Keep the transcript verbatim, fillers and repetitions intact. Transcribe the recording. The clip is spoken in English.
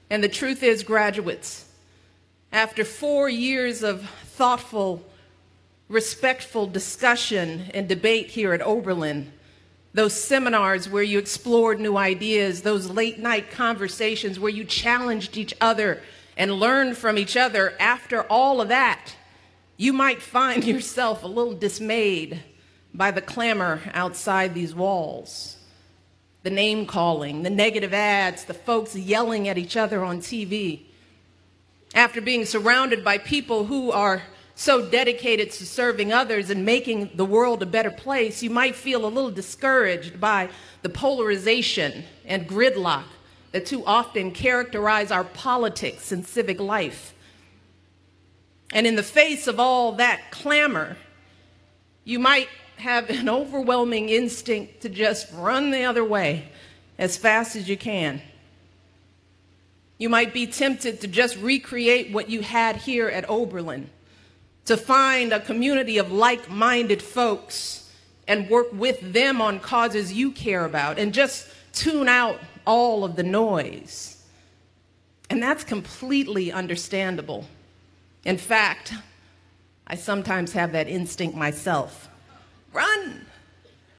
And the truth is, graduates, after four years of thoughtful, respectful discussion and debate here at Oberlin, those seminars where you explored new ideas, those late night conversations where you challenged each other and learned from each other, after all of that, you might find yourself a little dismayed by the clamor outside these walls, the name calling, the negative ads, the folks yelling at each other on T V. After being surrounded by people who are so dedicated to serving others and making the world a better place, you might feel a little discouraged by the polarization and gridlock that too often characterize our politics and civic life. And in the face of all that clamor, you might have an overwhelming instinct to just run the other way as fast as you can. You might be tempted to just recreate what you had here at Oberlin, to find a community of like-minded folks and work with them on causes you care about and just tune out all of the noise. And that's completely understandable. In fact, I sometimes have that instinct myself. Run!